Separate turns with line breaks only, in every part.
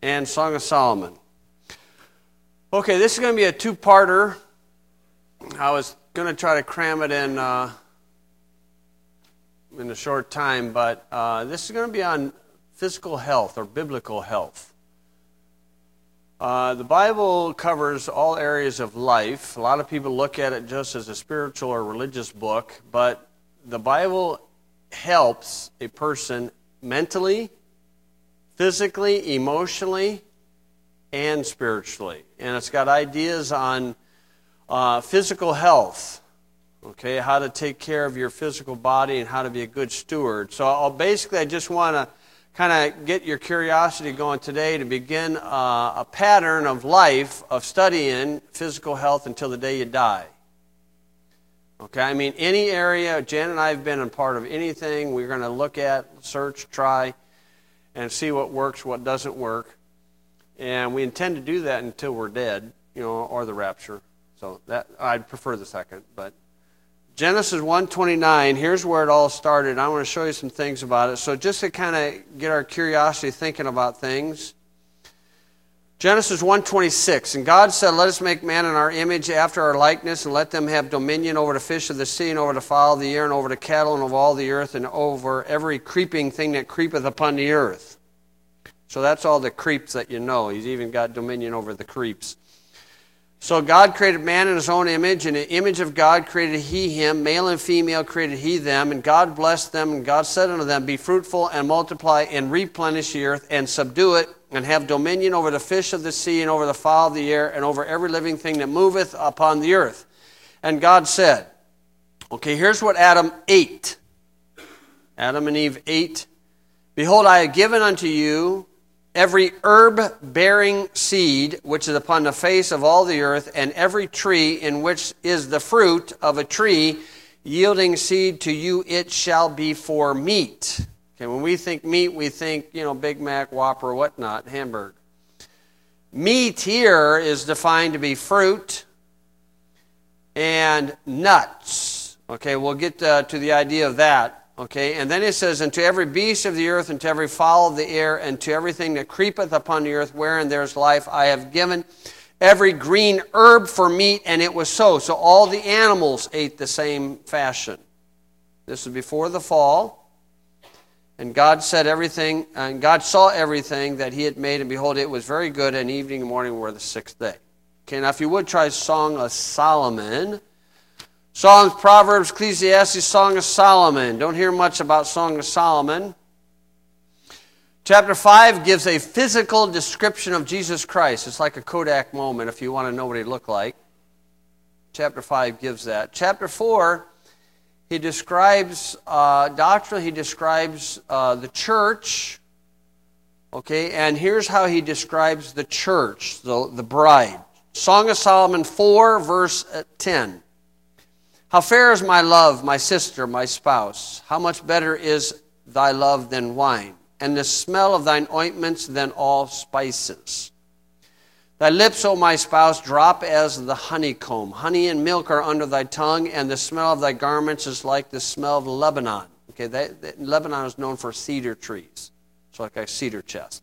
and Song of Solomon. Okay, this is going to be a two-parter. I was going to try to cram it in a short time, but this is going to be on physical health or biblical health. The Bible covers all areas of life. A lot of people look at it just as a spiritual or religious book, but the Bible helps a person mentally, physically, emotionally, and spiritually. And it's got ideas on physical health, okay, how to take care of your physical body and how to be a good steward. So I just want to kind of get your curiosity going today to begin a pattern of life of studying physical health until the day you die. Okay, I mean, any area, Jan and I have been a part of anything, we're going to look at, search, try, and see what works, what doesn't work. And we intend to do that until we're dead, or the rapture. So that I'd prefer the second. But Genesis 1:29, here's where it all started. I want to show you some things about it. So just to kind of get our curiosity thinking about things. Genesis 1:26, and God said, "Let us make man in our image after our likeness, and let them have dominion over the fish of the sea, and over the fowl of the air, and over the cattle, and over all the earth, and over every creeping thing that creepeth upon the earth." So that's all the creeps that you know. He's even got dominion over the creeps. So God created man in his own image. In the image of God created he him. Male and female created he them. And God blessed them. And God said unto them, "Be fruitful and multiply and replenish the earth and subdue it, and have dominion over the fish of the sea and over the fowl of the air and over every living thing that moveth upon the earth." And God said, okay, here's what Adam ate. Adam and Eve ate. "Behold, I have given unto you every herb-bearing seed which is upon the face of all the earth, and every tree in which is the fruit of a tree yielding seed, to you it shall be for meat." Okay, when we think meat, we think, Big Mac, Whopper, whatnot, hamburger. Meat here is defined to be fruit and nuts. Okay, we'll get to the idea of that. Okay, and then it says, "And to every beast of the earth, and to every fowl of the air, and to everything that creepeth upon the earth, wherein there is life, I have given every green herb for meat," and it was so. So all the animals ate the same fashion. This is before the fall. "And God said everything, and God saw everything that he had made, and behold, it was very good, and evening and morning were the sixth day." Okay, now if you would try Song of Solomon. Psalms, Proverbs, Ecclesiastes, Song of Solomon. Don't hear much about Song of Solomon. Chapter 5 gives a physical description of Jesus Christ. It's like a Kodak moment if you want to know what he looked like. Chapter 5 gives that. Chapter 4, he describes doctrine. He describes the church. Okay, and here's how he describes the church, the bride. Song of Solomon 4, verse 10. "How fair is my love, my sister, my spouse! How much better is thy love than wine, and the smell of thine ointments than all spices. Thy lips, O my spouse, drop as the honeycomb. Honey and milk are under thy tongue, and the smell of thy garments is like the smell of Lebanon." Okay, Lebanon is known for cedar trees. It's like a cedar chest.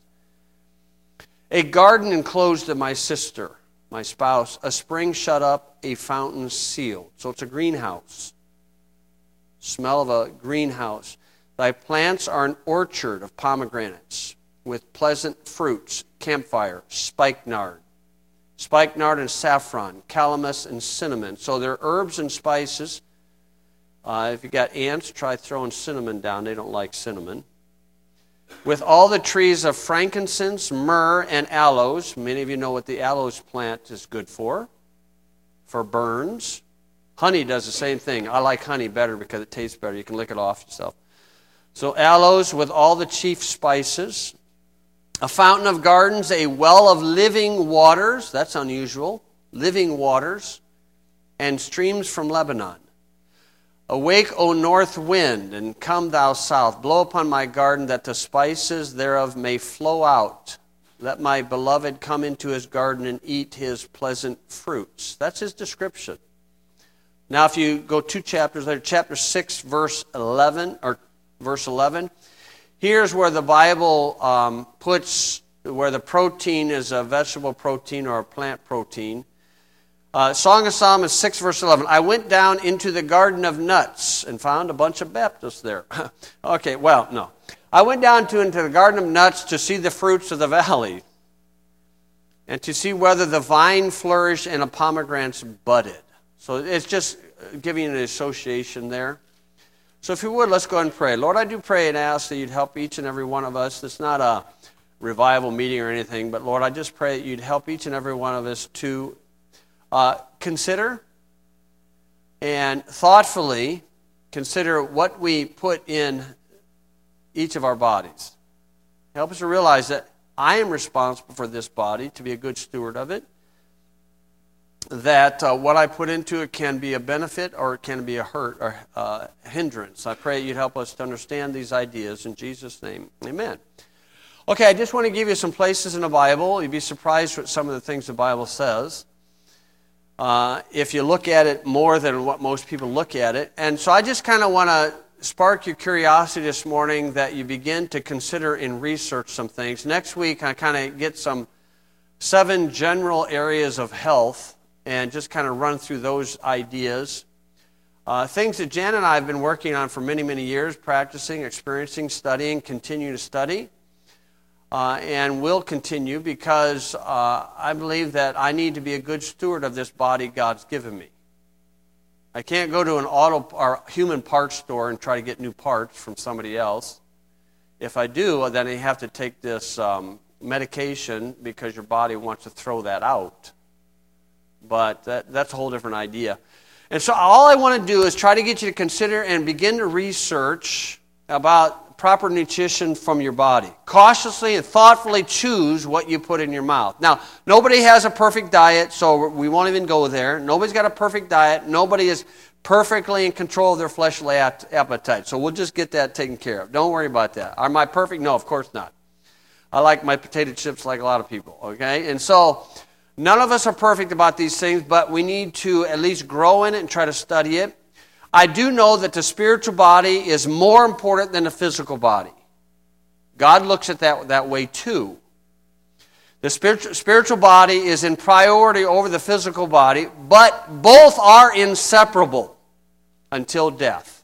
"A garden enclosed of my sister, my spouse, a spring shut up, a fountain sealed." So it's a greenhouse. Smell of a greenhouse. "Thy plants are an orchard of pomegranates, with pleasant fruits, camphire, spikenard and saffron, calamus and cinnamon." So they're herbs and spices. If you got ants, try throwing cinnamon down. They don't like cinnamon. "With all the trees of frankincense, myrrh, and aloes." Many of you know what the aloes plant is good for burns. Honey does the same thing. I like honey better because it tastes better. You can lick it off yourself. So aloes with all the chief spices. "A fountain of gardens, a well of living waters." That's unusual. Living waters. "And streams from Lebanon. Awake, O north wind, and come thou south. Blow upon my garden, that the spices thereof may flow out. Let my beloved come into his garden and eat his pleasant fruits." That's his description. Now if you go 2 chapters later, chapter 6, verse 11, here's where the Bible puts where the protein is a vegetable protein or a plant protein. Song of Solomon 6, verse 11. I went down into the garden of nuts and found a bunch of Baptists there. Okay, well, no. I went down into the garden of nuts to see the fruits of the valley and to see whether the vine flourished and the pomegranates budded. So it's just giving an association there. So if you would, let's go ahead and pray. Lord, I do pray and ask that you'd help each and every one of us. It's not a revival meeting or anything, but Lord, I just pray that you'd help each and every one of us to consider and thoughtfully consider what we put in each of our bodies. Help us to realize that I am responsible for this body, to be a good steward of it, that what I put into it can be a benefit or it can be a hurt or a hindrance. I pray you'd help us to understand these ideas. In Jesus' name, amen. Okay, I just want to give you some places in the Bible. You'd be surprised at some of the things the Bible says. If you look at it more than what most people look at it. And so I just kind of want to spark your curiosity this morning that you begin to consider and research some things. Next week, I kind of get some 7 general areas of health and just kind of run through those ideas. Things that Jan and I have been working on for many, many years, practicing, experiencing, studying, continue to study. And will continue because I believe that I need to be a good steward of this body God's given me. I can't go to an auto or human parts store and try to get new parts from somebody else. If I do, then I have to take this medication because your body wants to throw that out. But that's a whole different idea. And so all I want to do is try to get you to consider and begin to research about proper nutrition from your body. Cautiously and thoughtfully choose what you put in your mouth. Now, nobody has a perfect diet, so we won't even go there. Nobody's got a perfect diet. Nobody is perfectly in control of their fleshly appetite. So we'll just get that taken care of. Don't worry about that. Am I perfect? No, of course not. I like my potato chips like a lot of people, okay? And so none of us are perfect about these things, but we need to at least grow in it and try to study it. I do know that the spiritual body is more important than the physical body. God looks at that way too. The spiritual body is in priority over the physical body, but both are inseparable until death.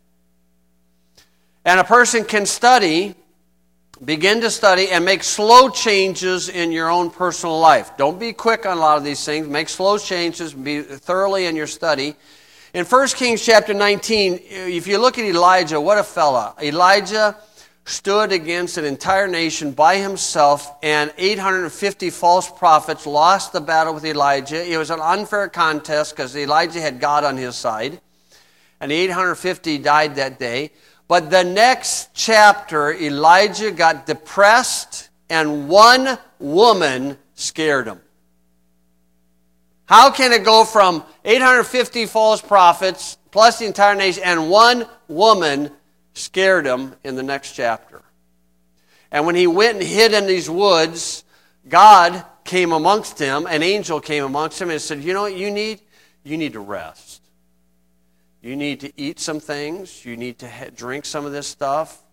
And a person can begin to study and make slow changes in your own personal life. Don't be quick on a lot of these things. Make slow changes, be thoroughly in your study. In 1 Kings chapter 19, if you look at Elijah, what a fella. Elijah stood against an entire nation by himself, and 850 false prophets lost the battle with Elijah. It was an unfair contest because Elijah had God on his side, and the 850 died that day. But the next chapter, Elijah got depressed, and one woman scared him. How can it go from 850 false prophets plus the entire nation and one woman scared him in the next chapter? And when he went and hid in these woods, God came amongst him, an angel came amongst him and said, you know what you need? You need to rest. You need to eat some things. You need to drink some of this stuff.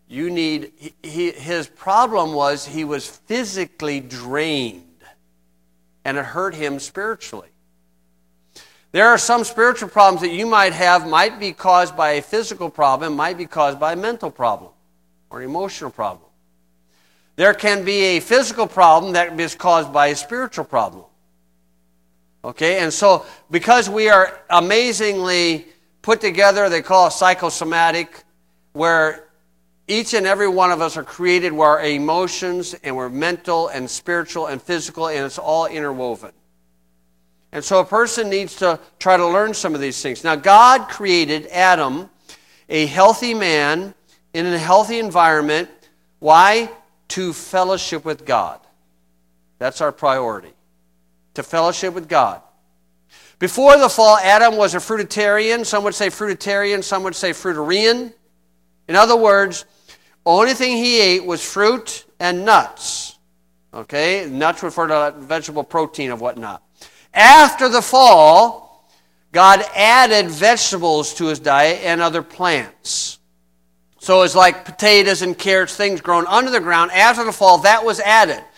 His problem was he was physically drained. And it hurt him spiritually. There are some spiritual problems that you might have, might be caused by a physical problem, might be caused by a mental problem or an emotional problem. There can be a physical problem that is caused by a spiritual problem. Okay, and so because we are amazingly put together, they call it psychosomatic, where each and every one of us are created where our emotions and we're mental and spiritual and physical, and it's all interwoven. And so a person needs to try to learn some of these things. Now, God created Adam, a healthy man, in a healthy environment. Why? To fellowship with God. That's our priority. To fellowship with God. Before the fall, Adam was a fruitarian. Some would say fruitarian, some would say fruitarian. In other words, only thing he ate was fruit and nuts. Okay? Nuts refer to vegetable protein of whatnot. After the fall, God added vegetables to his diet and other plants. So it's like potatoes and carrots, things grown under the ground. After the fall, that was added.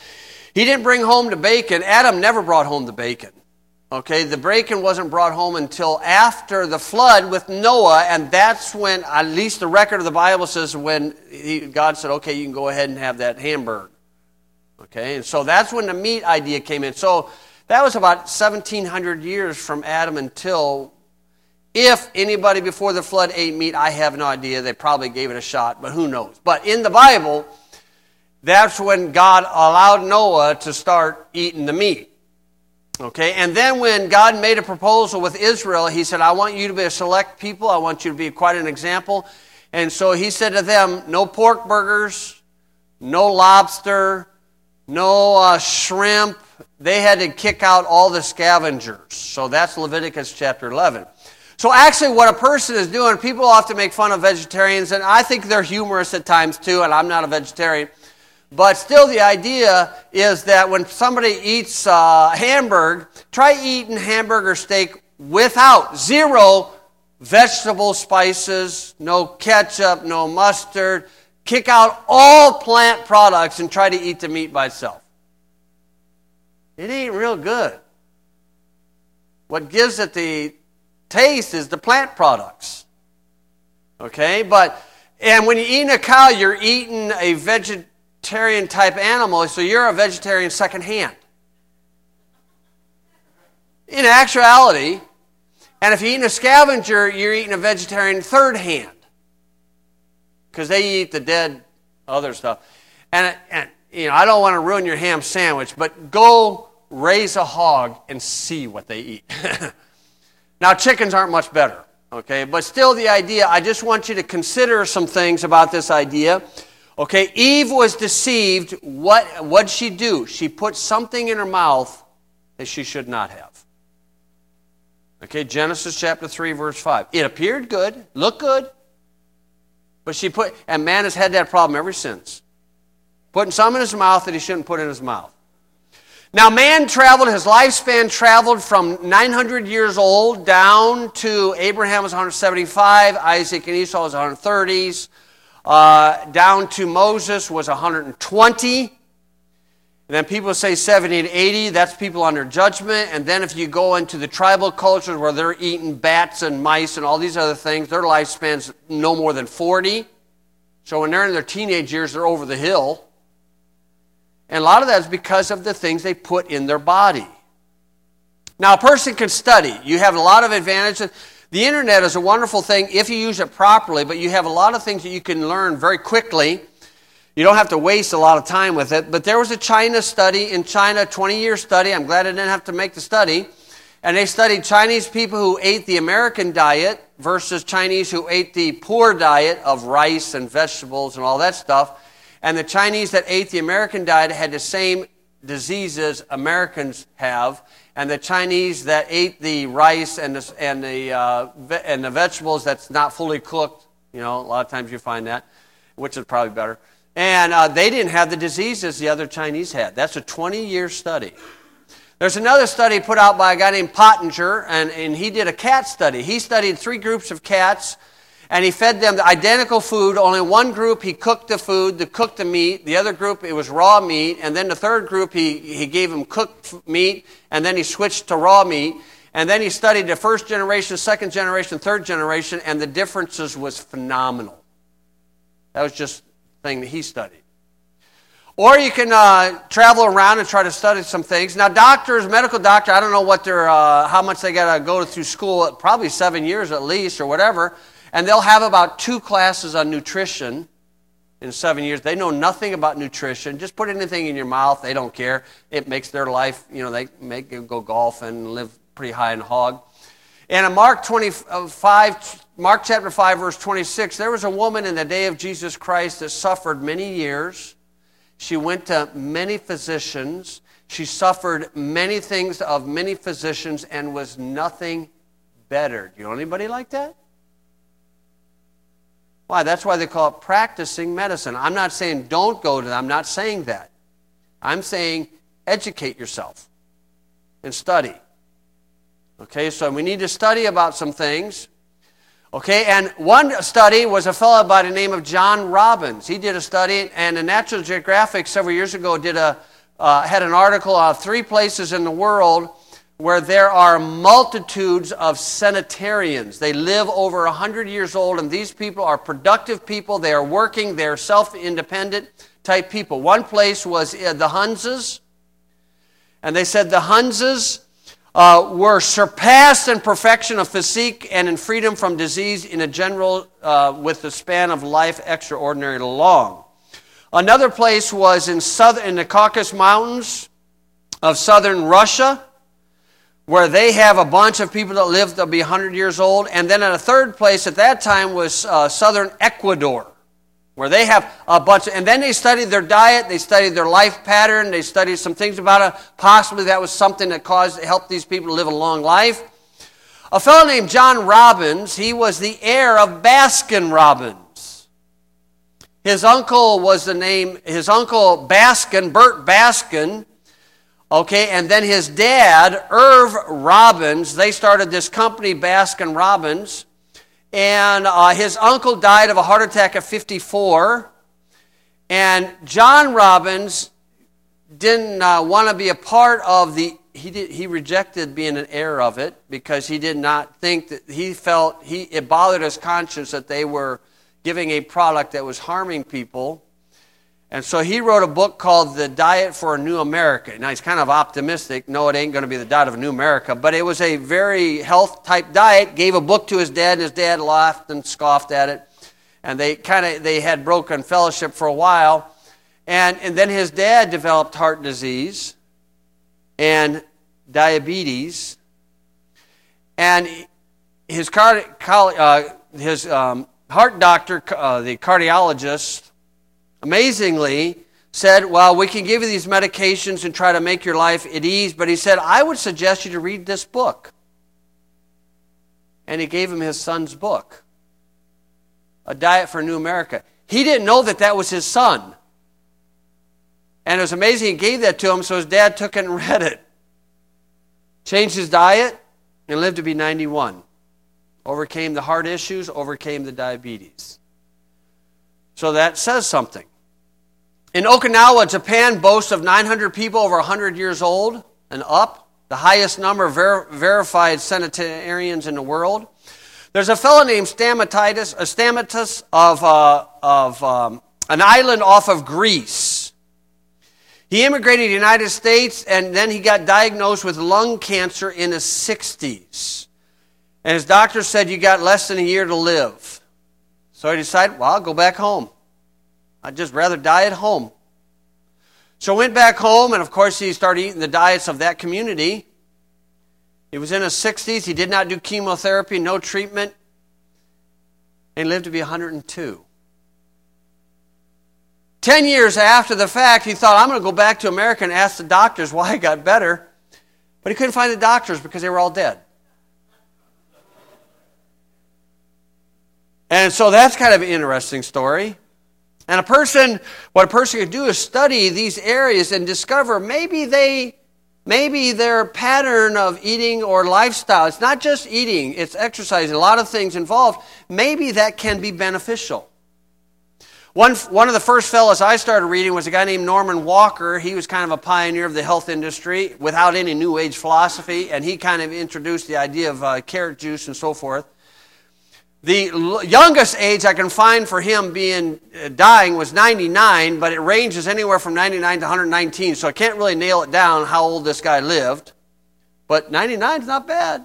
He didn't bring home the bacon. Adam never brought home the bacon. Okay, the bacon wasn't brought home until after the flood with Noah, and that's when, at least the record of the Bible says, when God said, okay, you can go ahead and have that hamburger. Okay, and so that's when the meat idea came in. So that was about 1,700 years from Adam until, if anybody before the flood ate meat, I have no idea. They probably gave it a shot, but who knows. But in the Bible, that's when God allowed Noah to start eating the meat. Okay, and then when God made a proposal with Israel, he said, I want you to be a select people. I want you to be quite an example. And so he said to them, no pork burgers, no lobster, no shrimp. They had to kick out all the scavengers. So that's Leviticus chapter 11. So actually what a person is doing, people often make fun of vegetarians, and I think they're humorous at times too, and I'm not a vegetarian. But still the idea is that when somebody eats hamburger, try eating hamburger steak without zero vegetable spices, no ketchup, no mustard. Kick out all plant products and try to eat the meat by itself. It ain't real good. What gives it the taste is the plant products. Okay? And when you're eating a cow, you're eating a vegetarian type animal, so you're a vegetarian secondhand. In actuality, and if you're eating a scavenger, you're eating a vegetarian third hand. Because they eat the dead other stuff. And you know, I don't want to ruin your ham sandwich, but go raise a hog and see what they eat. Now, chickens aren't much better, okay? But still the idea, I just want you to consider some things about this idea. Okay, Eve was deceived. What'd she do? She put something in her mouth that she should not have. Okay, Genesis chapter 3, verse 5. It appeared good, looked good, but and man has had that problem ever since. Putting some in his mouth that he shouldn't put in his mouth. Now man traveled, his lifespan traveled from 900 years old down to Abraham was 175, Isaac and Esau was 130s, down to Moses was 120. And then people say 70 to 80, that's people under judgment. And then if you go into the tribal cultures where they're eating bats and mice and all these other things, their lifespan's no more than 40. So when they're in their teenage years, they're over the hill. And a lot of that is because of the things they put in their body. Now, a person can study. You have a lot of advantages. The internet is a wonderful thing if you use it properly, but you have a lot of things that you can learn very quickly. You don't have to waste a lot of time with it. But there was a China study in China, 20-year study. I'm glad I didn't have to make the study. And they studied Chinese people who ate the American diet versus Chinese who ate the poor diet of rice and vegetables and all that stuff. And the Chinese that ate the American diet had the same diseases Americans have. And the Chinese that ate the rice and the vegetables that's not fully cooked, you know, a lot of times you find that, which is probably better. And they didn't have the diseases the other Chinese had. That's a 20-year study. There's another study put out by a guy named Pottinger, and he did a cat study. He studied 3 groups of cats, and he fed them the identical food. Only one group, he cooked the food, cooked the meat. The other group, it was raw meat. And then the third group, he gave them cooked meat, and then he switched to raw meat. And then he studied the first generation, second generation, third generation, and the differences was phenomenal. That was just the thing that he studied. Or you can travel around and try to study some things. Now, doctors, medical doctor, I don't know what how much they got to go through school, probably 7 years at least or whatever. And they'll have about 2 classes on nutrition in 7 years. They know nothing about nutrition. Just put anything in your mouth. They don't care. It makes their life, you know, they make it go golf and live pretty high in hog. And in Mark chapter 5, verse 26, there was a woman in the day of Jesus Christ that suffered many years. She went to many physicians. She suffered many things of many physicians and was nothing better. Do you know anybody like that? Why? That's why they call it practicing medicine. I'm not saying don't go to them. I'm not saying that. I'm saying educate yourself and study. Okay, so we need to study about some things. Okay, and one study was a fellow by the name of John Robbins. He did a study, and the National Geographic several years ago did a had an article of 3 places in the world where there are multitudes of centenarians. They live over 100 years old, and these people are productive people. They are working. They are self-independent type people. One place was the Hunzas, and they said the Hunzas were surpassed in perfection of physique and in freedom from disease in a general, with the span of life extraordinarily long. Another place was in the Caucasus Mountains of southern Russia, where they have a bunch of people that live to be 100 years old. And then in a third place at that time was southern Ecuador, where they have a bunch and then they studied their diet, they studied their life pattern, they studied some things about it. Possibly that was something that helped these people to live a long life. A fellow named John Robbins, he was the heir of Baskin Robbins. His uncle Baskin, Bert Baskin, okay, and then his dad, Irv Robbins, they started this company, Baskin Robbins, and his uncle died of a heart attack at 54, and John Robbins didn't want to be a part of he rejected being an heir of it because he did not think that, it bothered his conscience that they were giving a product that was harming people. And so he wrote a book called The Diet for a New America. Now, he's kind of optimistic. No, it ain't going to be the diet of a new America. But it was a very health-type diet. Gave a book to his dad, and his dad laughed and scoffed at it. And they had broken fellowship for a while. And then his dad developed heart disease and diabetes. And his heart doctor, the cardiologist, amazingly said, well, we can give you these medications and try to make your life at ease, but he said, I would suggest you to read this book. And he gave him his son's book, A Diet for a New America. He didn't know that was his son. And it was amazing he gave that to him, so his dad took it and read it. Changed his diet and lived to be 91. Overcame the heart issues, overcame the diabetes. So that says something. In Okinawa, Japan boasts of 900 people over 100 years old and up, the highest number of verified centenarians in the world. There's a fellow named Stamatis of an island off of Greece. He immigrated to the United States, and then he got diagnosed with lung cancer in his 60s. And his doctor said, you got less than a year to live. So he decided, well, I'll go back home. I'd just rather die at home. So went back home, and of course he started eating the diets of that community. He was in his 60s. He did not do chemotherapy, no treatment, and lived to be 102. 10 years after the fact, he thought, I'm going to go back to America and ask the doctors why I got better. But he couldn't find the doctors because they were all dead. And so that's kind of an interesting story. And what a person could do is study these areas and discover maybe their pattern of eating or lifestyle, it's not just eating, it's exercising, a lot of things involved, maybe that can be beneficial. One of the first fellows I started reading was a guy named Norman Walker. He was kind of a pioneer of the health industry without any New Age philosophy, and he kind of introduced the idea of carrot juice and so forth. The youngest age I can find for him dying was 99, but it ranges anywhere from 99 to 119, so I can't really nail it down how old this guy lived. But 99 is not bad.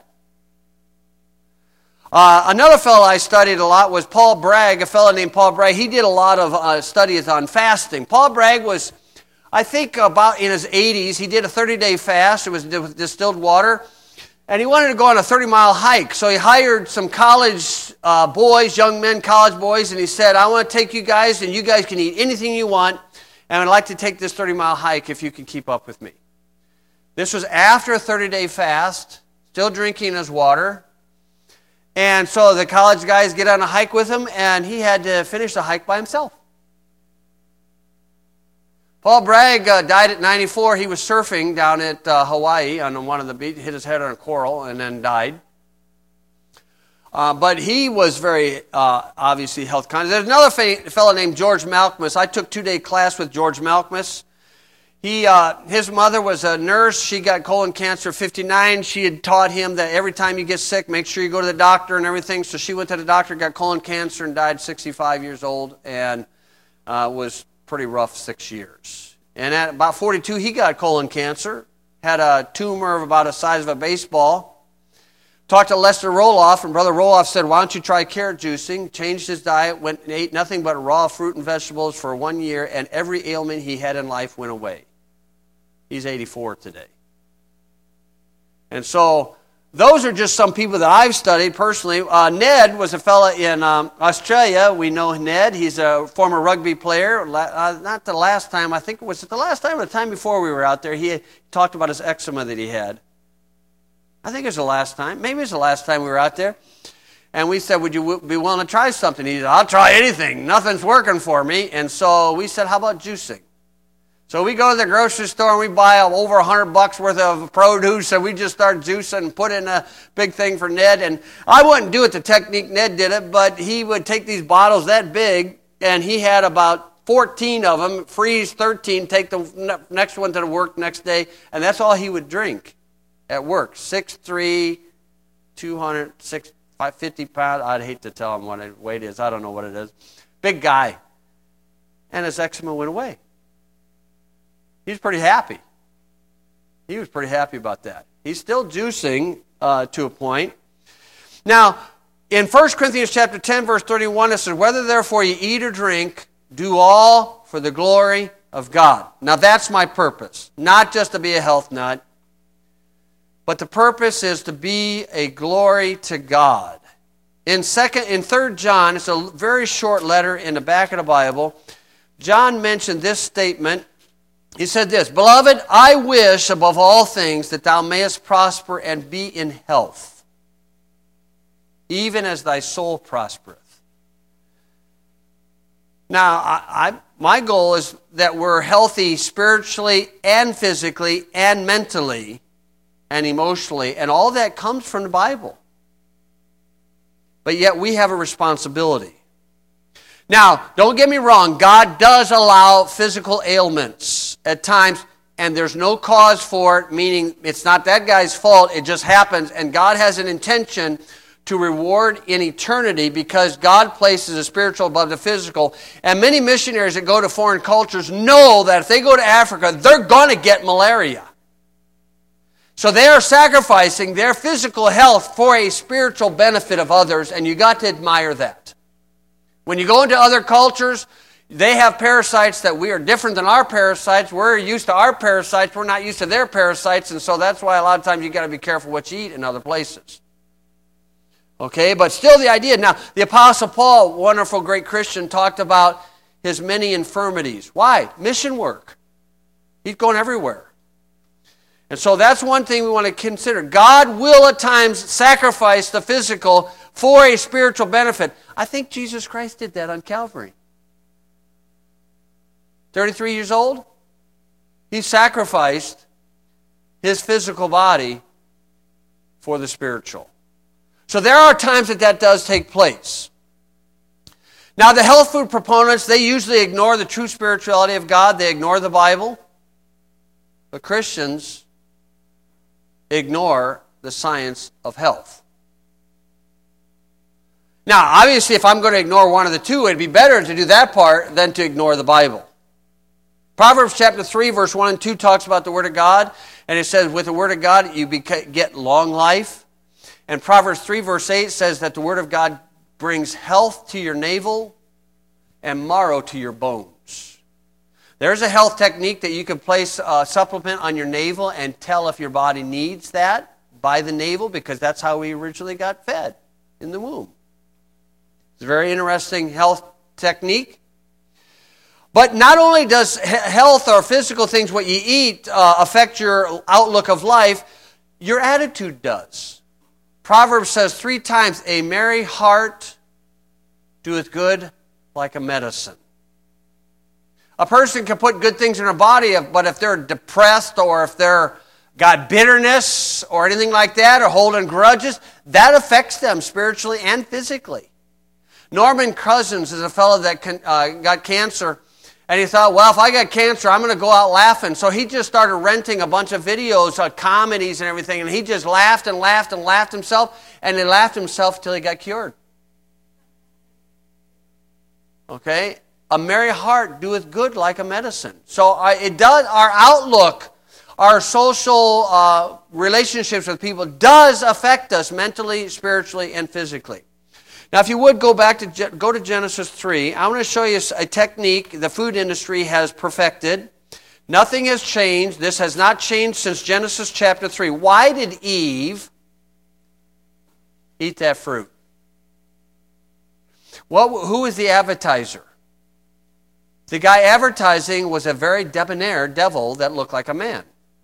Another fellow I studied a lot was Paul Bragg, a fellow named Paul Bragg. He did a lot of studies on fasting. Paul Bragg was, I think, about in his 80s. He did a 30-day fast. It was distilled water. And he wanted to go on a 30-mile hike. So he hired some college boys, young men, college boys, and he said, I want to take you guys, and you guys can eat anything you want, and I'd like to take this 30-mile hike if you can keep up with me. This was after a 30-day fast, still drinking his water. And so the college guys get on a hike with him, and he had to finish the hike by himself. Paul Bragg died at 94. He was surfing down at Hawaii on one of the beaches, hit his head on a coral, and then died. But he was very, obviously, health conscious. There's another fellow named George Malkmus. I took a 2-day class with George Malkmus. His mother was a nurse. She got colon cancer at 59. She had taught him that every time you get sick, make sure you go to the doctor and everything. So she went to the doctor, got colon cancer, and died 65 years old, and was pretty rough 6 years. And at about 42, he got colon cancer, had a tumor of about the size of a baseball. Talked to Lester Roloff, and Brother Roloff said, why don't you try carrot juicing? Changed his diet, went and ate nothing but raw fruit and vegetables for 1 year, and every ailment he had in life went away. He's 84 today. And so those are just some people that I've studied personally. Ned was a fella in Australia. We know Ned. He's a former rugby player. Not the last time. I think, was it the last time or the time before we were out there? He talked about his eczema that he had. I think it was the last time. Maybe it was the last time we were out there. And we said, would you be willing to try something? He said, I'll try anything. Nothing's working for me. And so we said, how about juicing? So we go to the grocery store and we buy over $100 worth of produce, and we just start juicing and put in a big thing for Ned. And I wouldn't do it the technique Ned did it, but he would take these bottles that big, and he had about 14 of them, freeze 13, take the next one to the work next day, and that's all he would drink at work. 6'3", 250 pounds. I'd hate to tell him what his weight is. I don't know what it is. Big guy. And his eczema went away. He was pretty happy. He was pretty happy about that. He's still juicing to a point. Now, in 1 Corinthians chapter 10, verse 31, it says, whether therefore you eat or drink, do all for the glory of God. Now, that's my purpose. Not just to be a health nut, but the purpose is to be a glory to God. In 3 John, it's a very short letter in the back of the Bible, John mentioned this statement. He said this, beloved, I wish above all things that thou mayest prosper and be in health, even as thy soul prospereth. Now, my goal is that we're healthy spiritually and physically and mentally and emotionally, and all that comes from the Bible. But yet we have a responsibility. Now, don't get me wrong, God does allow physical ailments at times, and there's no cause for it, meaning it's not that guy's fault, it just happens, and God has an intention to reward in eternity because God places the spiritual above the physical. And many missionaries that go to foreign cultures know that if they go to Africa, they're going to get malaria. So they are sacrificing their physical health for a spiritual benefit of others, and you got to admire that. When you go into other cultures, they have parasites that we are different than our parasites. We're used to our parasites. We're not used to their parasites, and so that's why a lot of times you got to be careful what you eat in other places. Okay, but still the idea. Now, the Apostle Paul, wonderful great Christian, talked about his many infirmities. Why? Mission work. He's going everywhere. And so that's one thing we want to consider. God will at times sacrifice the physical for a spiritual benefit. I think Jesus Christ did that on Calvary. 33 years old, he sacrificed his physical body for the spiritual. So there are times that does take place. Now the health food proponents, they usually ignore the true spirituality of God. They ignore the Bible. But Christians ignore the science of health. Now, obviously, if I'm going to ignore one of the two, it'd be better to do that part than to ignore the Bible. Proverbs chapter 3, verse 1 and 2 talks about the Word of God, and it says, with the Word of God, you get long life. And Proverbs 3, verse 8 says that the Word of God brings health to your navel and marrow to your bones. There's a health technique that you can place a supplement on your navel and tell if your body needs that by the navel, because that's how we originally got fed in the womb. It's a very interesting health technique. But not only does health or physical things, what you eat, affect your outlook of life, your attitude does. Proverbs says 3 times, a merry heart doeth good like a medicine. A person can put good things in their body, but if they're depressed or if they're got bitterness or anything like that or holding grudges, that affects them spiritually and physically. Norman Cousins is a fellow that got cancer, And he thought, well, if I got cancer, I'm going to go out laughing. So he just started renting a bunch of videos, comedies and everything, and he just laughed and laughed and laughed himself, and he laughed himself till he got cured. Okay? A merry heart doeth good like a medicine. So it does. Our outlook, our social relationships with people does affect us mentally, spiritually, and physically. Now, if you would go to Genesis 3, I want to show you a technique the food industry has perfected. Nothing has changed. This has not changed since Genesis chapter 3. Why did Eve eat that fruit? Who was the advertiser? The guy advertising was a very debonair devil that looked like a man.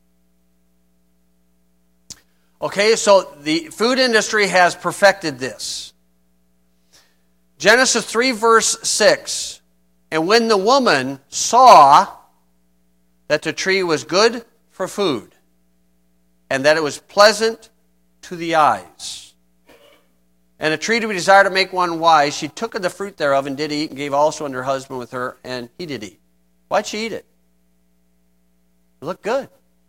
Okay, so the food industry has perfected this. Genesis 3 verse 6, and when the woman saw that the tree was good for food, and that it was pleasant to the eyes, and a tree to be desired to make one wise, she took of the fruit thereof and did eat, and gave also unto her husband with her, and he did eat. Why'd she eat it? It looked good.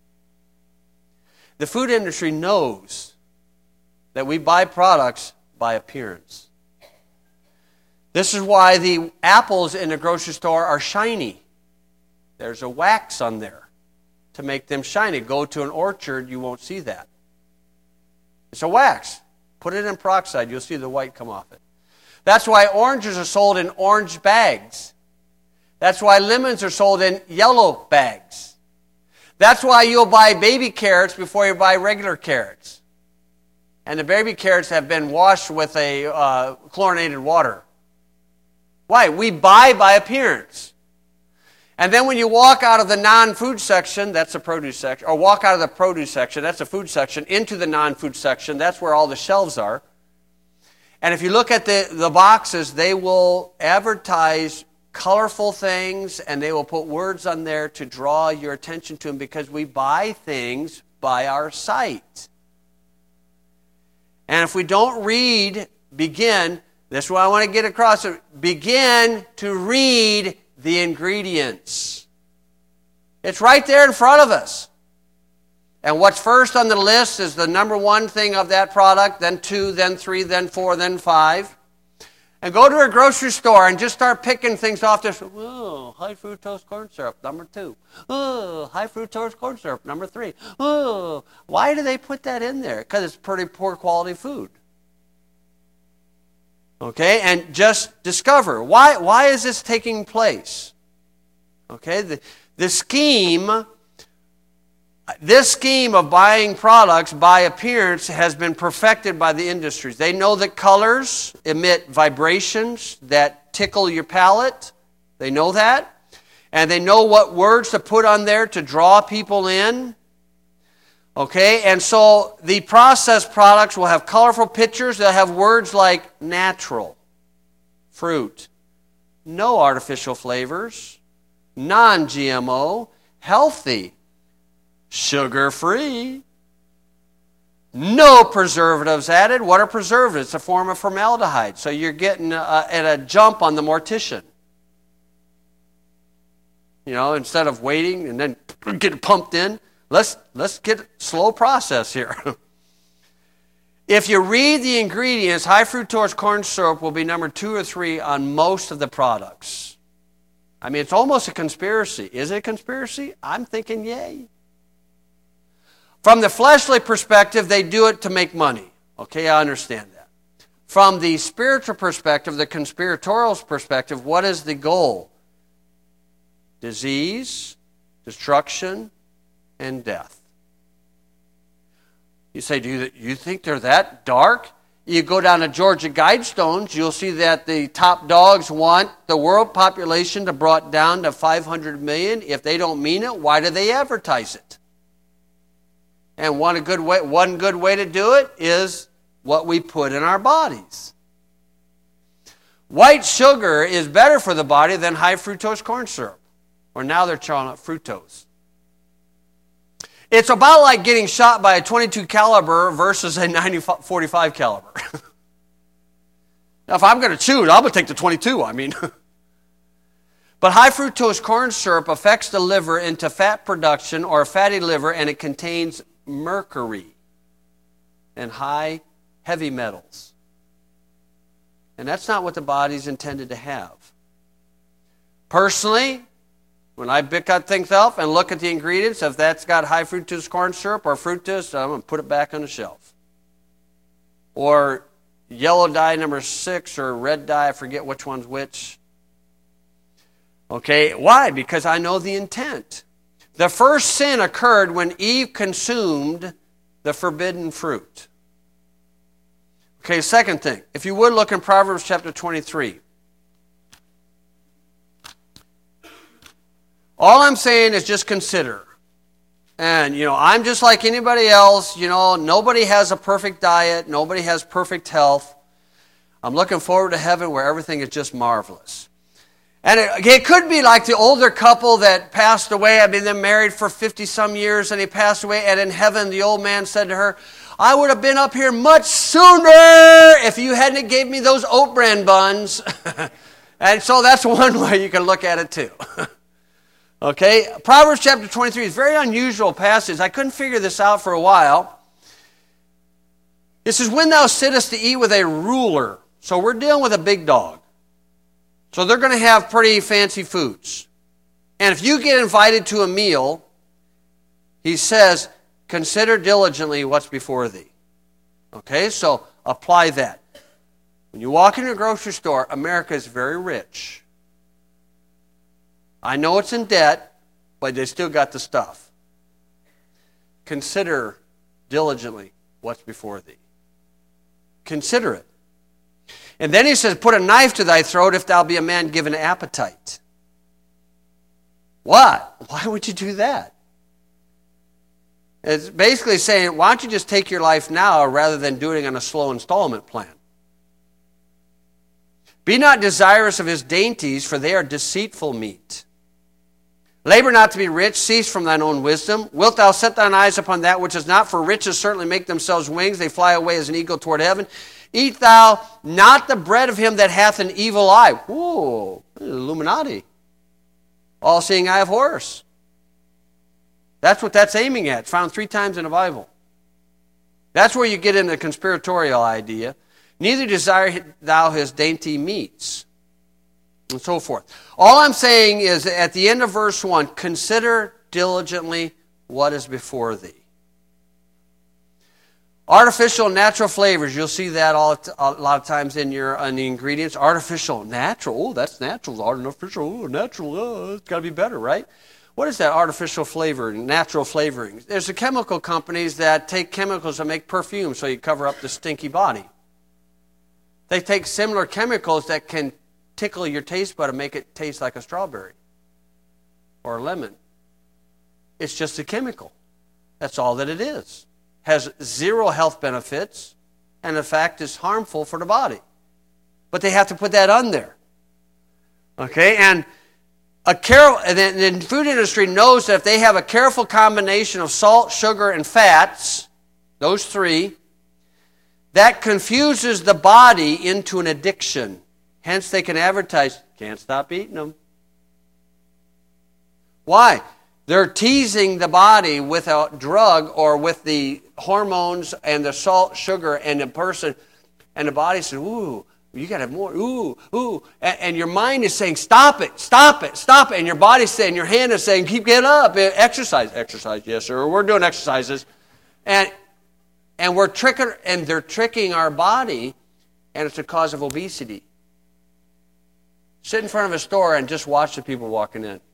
The food industry knows that we buy products by appearance. This is why the apples in the grocery store are shiny. There's a wax on there to make them shiny. Go to an orchard, you won't see that. It's a wax. Put it in peroxide, you'll see the white come off it. That's why oranges are sold in orange bags. That's why lemons are sold in yellow bags. That's why you'll buy baby carrots before you buy regular carrots. And the baby carrots have been washed with a chlorinated water. Why? We buy by appearance. And then when you walk out of the non-food section, that's the produce section, or walk out of the produce section, that's the food section, into the non-food section, that's where all the shelves are. And if you look at the boxes, they will advertise colorful things, and they will put words on there to draw your attention to them, because we buy things by our sight. And if we don't begin, this is what I want to get across. Begin to read the ingredients. It's right there in front of us. And what's first on the list is the number one thing of that product, then 2, then 3, then 4, then 5. And go to a grocery store and just start picking things off this. Oh, high fructose corn syrup, number 2. Oh, high fructose corn syrup, number 3. Oh, why do they put that in there? Because it's pretty poor quality food. Okay, and just discover, why is this taking place? Okay, this scheme of buying products by appearance has been perfected by the industries. They know that colors emit vibrations that tickle your palate. They know that. And they know what words to put on there to draw people in. Okay, and so the processed products will have colorful pictures. They'll have words like natural, fruit, no artificial flavors, non-GMO, healthy, sugar-free, no preservatives added. What are preservatives? It's a form of formaldehyde. So you're getting at a jump on the mortician. You know, instead of waiting and then getting pumped in. Let's get a slow process here. If you read the ingredients, high fructose corn syrup will be number 2 or 3 on most of the products. I mean, it's almost a conspiracy. Is it a conspiracy? I'm thinking yay. From the fleshly perspective, they do it to make money. Okay, I understand that. From the spiritual perspective, the conspiratorial perspective, what is the goal? Disease, destruction, and death. You say, do you think they're that dark? You go down to Georgia Guidestones, you'll see that the top dogs want the world population to brought down to 500 million. If they don't mean it, why do they advertise it? And one good way to do it is what we put in our bodies. White sugar is better for the body than high fructose corn syrup. Or now they're calling it fructose. It's about like getting shot by a .22 caliber versus a .45 caliber. Now, if I'm going to choose, I'm going to take the .22, I mean. But high fructose corn syrup affects the liver into fat production or a fatty liver, and it contains mercury and heavy metals. And that's not what the body's intended to have. Personally, when I pick out things up and look at the ingredients, if that's got high fructose corn syrup or fructose, I'm going to put it back on the shelf. Or yellow dye number 6 or red dye, I forget which one's which. Okay, why? Because I know the intent. The first sin occurred when Eve consumed the forbidden fruit. Okay, second thing. If you would look in Proverbs chapter 23. All I'm saying is just consider. And, I'm just like anybody else. Nobody has a perfect diet. Nobody has perfect health. I'm looking forward to heaven where everything is just marvelous. And it could be like the older couple that passed away. I've been married for 50-some years, and he passed away. And in heaven, the old man said to her, I would have been up here much sooner if you hadn't gave me those oat bran buns. And so that's one way you can look at it too. Okay, Proverbs chapter 23 is a very unusual passage. I couldn't figure this out for a while. It says, when thou sittest to eat with a ruler. So we're dealing with a big dog. So they're going to have pretty fancy foods. And if you get invited to a meal, he says, consider diligently what's before thee. Okay, so apply that. When you walk into a grocery store, America is very rich. I know it's in debt, but they still got the stuff. Consider diligently what's before thee. Consider it. And then he says, put a knife to thy throat if thou be a man given appetite. What? Why would you do that? It's basically saying, why don't you just take your life now rather than doing it on a slow installment plan? Be not desirous of his dainties, for they are deceitful meat. Labor not to be rich, cease from thine own wisdom. Wilt thou set thine eyes upon that which is not? For riches certainly make themselves wings, they fly away as an eagle toward heaven. Eat thou not the bread of him that hath an evil eye. Ooh, Illuminati. All-seeing eye of Horus. That's what that's aiming at. It's found 3 times in the Bible. That's where you get into the conspiratorial idea. Neither desire thou his dainty meats. And so forth. All I'm saying is at the end of verse 1, consider diligently what is before thee. Artificial, natural flavors, you'll see that a lot of times in the ingredients. Artificial, natural, oh, that's natural. Artificial, oh, natural, oh, it's got to be better, right? What is that artificial flavoring, natural flavoring? There's the chemical companies that take chemicals and make perfume so you cover up the stinky body. They take similar chemicals that can tickle your taste bud and make it taste like a strawberry or a lemon. It's just a chemical. That's all that it is. Has 0 health benefits, and in fact is harmful for the body. But they have to put that on there. Okay, and the food industry knows that if they have a careful combination of salt, sugar, and fats, those 3, that confuses the body into an addiction. Hence they can advertise, can't stop eating them. Why? They're teasing the body with a drug or with the hormones and the salt, sugar, and the person, and the body says, ooh, you got to have more, ooh. And your mind is saying, stop it, stop it, stop it. And your body's saying, your hand is saying, keep getting up, exercise, yes sir, we're doing exercises. And they're tricking our body, and it's a cause of obesity. Sit in front of a store and just watch the people walking in.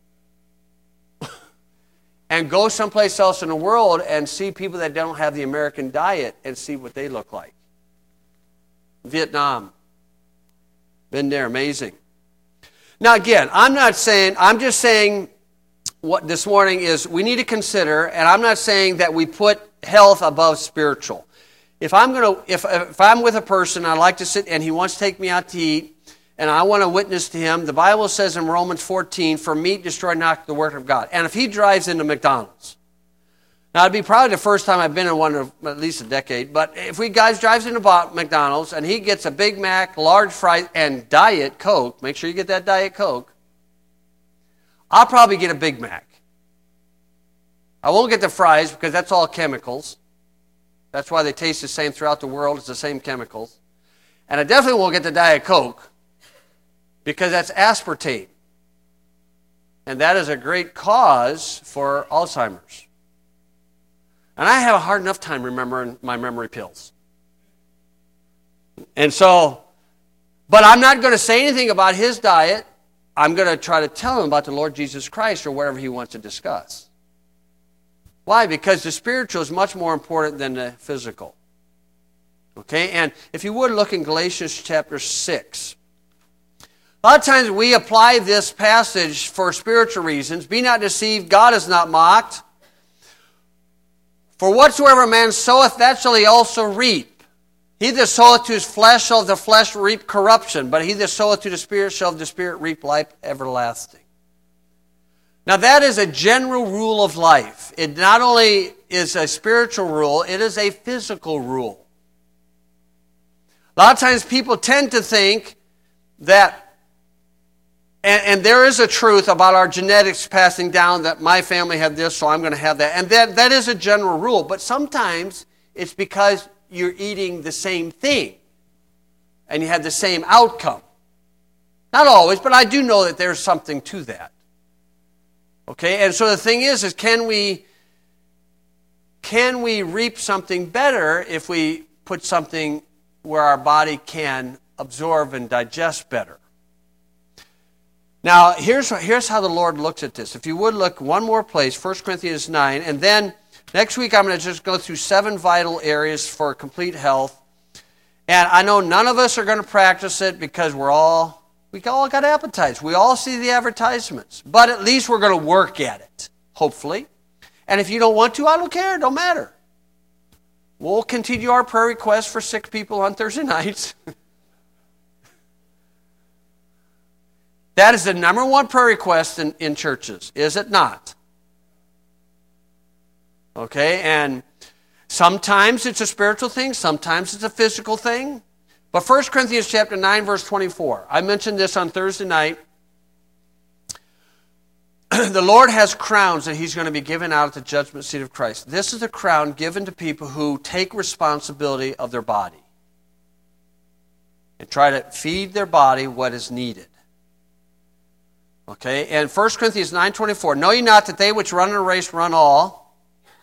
And go someplace else in the world and see people that don't have the American diet and see what they look like. Vietnam. Been there, amazing. Now again, I'm just saying what this morning is we need to consider, and I'm not saying that we put health above spiritual. If I'm with a person, I like to sit and he wants to take me out to eat, and I want to witness to him, the Bible says in Romans 14, for meat destroy not the work of God. And if he drives into McDonald's, now it'd be probably the first time I've been in one of at least a decade, but if drives into McDonald's and he gets a Big Mac, large fries, and Diet Coke, make sure you get that Diet Coke, I'll probably get a Big Mac. I won't get the fries because that's all chemicals. That's why they taste the same throughout the world. It's the same chemicals. And I definitely won't get the Diet Coke because that's aspartame. And that is a great cause for Alzheimer's. And I have a hard enough time remembering my memory pills. And so, but I'm not going to say anything about his diet. I'm going to try to tell him about the Lord Jesus Christ or whatever he wants to discuss. Why? Because the spiritual is much more important than the physical. Okay, and if you would look in Galatians chapter 6. A lot of times we apply this passage for spiritual reasons. Be not deceived, God is not mocked. For whatsoever a man soweth, that shall he also reap. He that soweth to his flesh shall of the flesh reap corruption, but he that soweth to the Spirit shall of the Spirit reap life everlasting. Now that is a general rule of life. It not only is a spiritual rule, it is a physical rule. A lot of times people tend to think that, and there is a truth about our genetics passing down, that my family had this, so I'm going to have that. And that is a general rule. But sometimes it's because you're eating the same thing and you have the same outcome. Not always, but I do know that there's something to that. Okay, and so the thing is can we reap something better if we put something where our body can absorb and digest better? Now, here's how the Lord looks at this. If you would look one more place, 1 Corinthians 9, and then next week I'm going to just go through 7 vital areas for complete health. And I know none of us are going to practice it because we all got appetites. We all see the advertisements. But at least we're going to work at it, hopefully. And if you don't want to, I don't care. It don't matter. We'll continue our prayer requests for sick people on Thursday nights. That is the number one prayer request in churches, is it not? Okay, and sometimes it's a spiritual thing, sometimes it's a physical thing. But 1 Corinthians chapter 9, verse 24. I mentioned this on Thursday night. The Lord has crowns that He's going to be given out at the judgment seat of Christ. This is a crown given to people who take responsibility of their body and try to feed their body what is needed. Okay, and 1 Corinthians 9:24, know ye not that they which run in a race run all,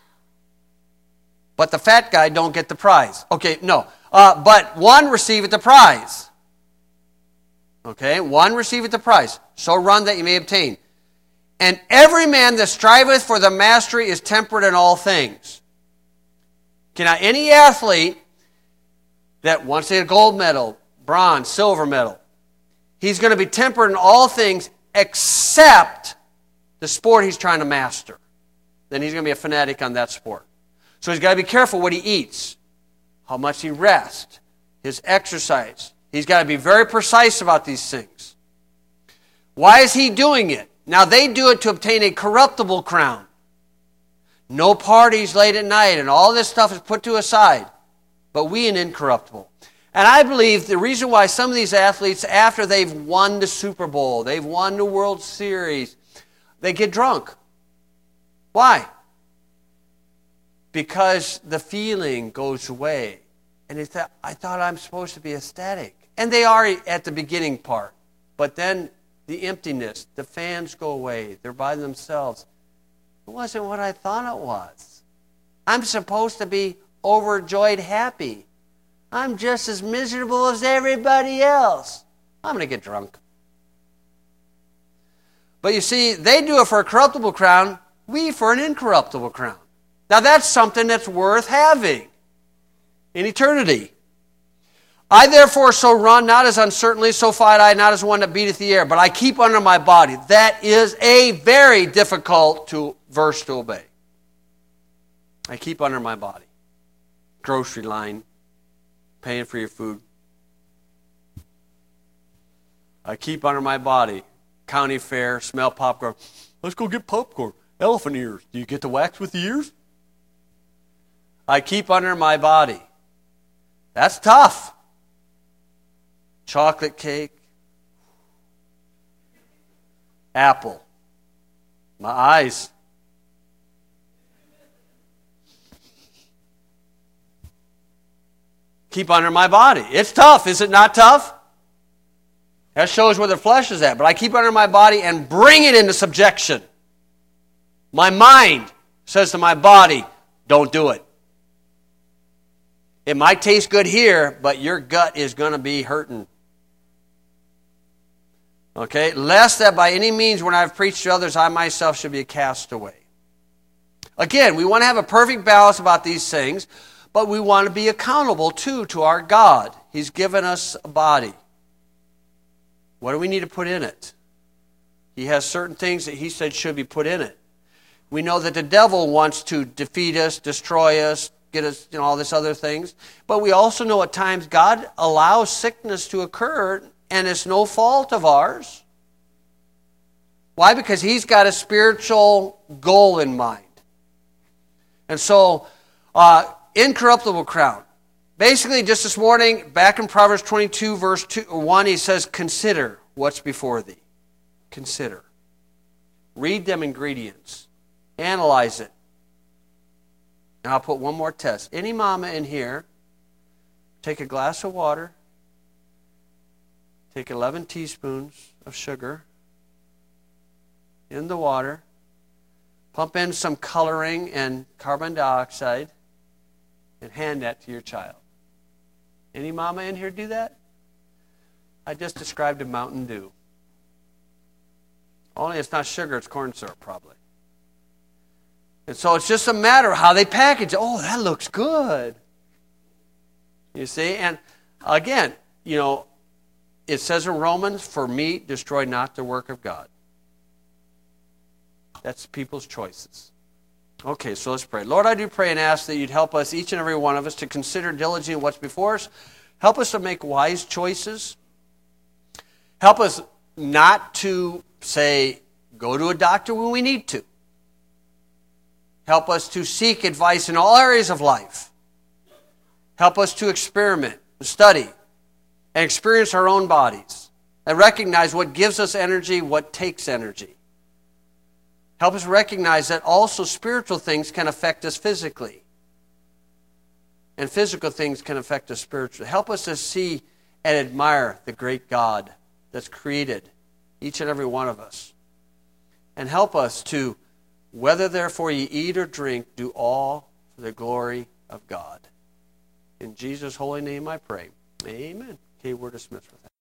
but the fat guy don't get the prize. Okay, no, but one receiveth the prize. Okay, one receiveth the prize. So run that ye may obtain. And every man that striveth for the mastery is temperate in all things. Okay, now any athlete that wants to get a gold medal, bronze, silver medal, he's going to be temperate in all things except the sport he's trying to master. Then he's going to be a fanatic on that sport. So he's got to be careful what he eats, how much he rests, his exercise. He's got to be very precise about these things. Why is he doing it? Now they do it to obtain a corruptible crown. No parties late at night and all this stuff is put to a side. But we an incorruptible. And I believe the reason why some of these athletes, after they've won the Super Bowl, they've won the World Series, they get drunk. Why? Because the feeling goes away. And I thought I'm supposed to be ecstatic. And they are at the beginning part. But then the emptiness, the fans go away. They're by themselves. It wasn't what I thought it was. I'm supposed to be overjoyed happy. I'm just as miserable as everybody else. I'm going to get drunk. But you see, they do it for a corruptible crown, we for an incorruptible crown. Now that's something that's worth having in eternity. I therefore so run, not as uncertainly, so fight I, not as one that beateth the air, but I keep under my body. That is a very difficult verse to obey. I keep under my body. Grocery line. Paying for your food. I keep under my body. County fair, smell popcorn. Let's go get popcorn. Elephant ears. Do you get the wax with the ears? I keep under my body. That's tough. Chocolate cake. Apple. My eyes. Keep under my body. It's tough, is it not tough? That shows where the flesh is at. But I keep under my body and bring it into subjection. My mind says to my body, don't do it. It might taste good here, but your gut is going to be hurting. Okay? Lest that by any means when I've preached to others, I myself should be a castaway. Again, we want to have a perfect balance about these things, but we want to be accountable too to our God. He's given us a body. What do we need to put in it? He has certain things that he said should be put in it. We know that the devil wants to defeat us, destroy us, get us, all this other things. But we also know at times God allows sickness to occur, and it's no fault of ours. Why? Because he's got a spiritual goal in mind. And so, incorruptible crown. Basically, just this morning, back in Proverbs 22, verse 1, he says, consider what's before thee. Consider. Read them ingredients. Analyze it. And I'll put one more test. Any mama in here, take a glass of water, take 11 teaspoons of sugar in the water, pump in some coloring and carbon dioxide, and hand that to your child. Any mama in here do that? I just described a Mountain Dew. Only it's not sugar, it's corn syrup probably. And so it's just a matter of how they package it. Oh, that looks good. You see? And again, it says in Romans, for meat destroy not the work of God. That's people's choices. Okay, so let's pray. Lord, I do pray and ask that you'd help us, each and every one of us, to consider diligently what's before us. Help us to make wise choices. Help us not to say, go to a doctor when we need to. Help us to seek advice in all areas of life. Help us to experiment, study, and experience our own bodies. And recognize what gives us energy, what takes energy. Help us recognize that also spiritual things can affect us physically. And physical things can affect us spiritually. Help us to see and admire the great God that's created each and every one of us. And help us to, whether therefore ye eat or drink, do all for the glory of God. In Jesus' holy name I pray. Amen. Okay, we're dismissed with that.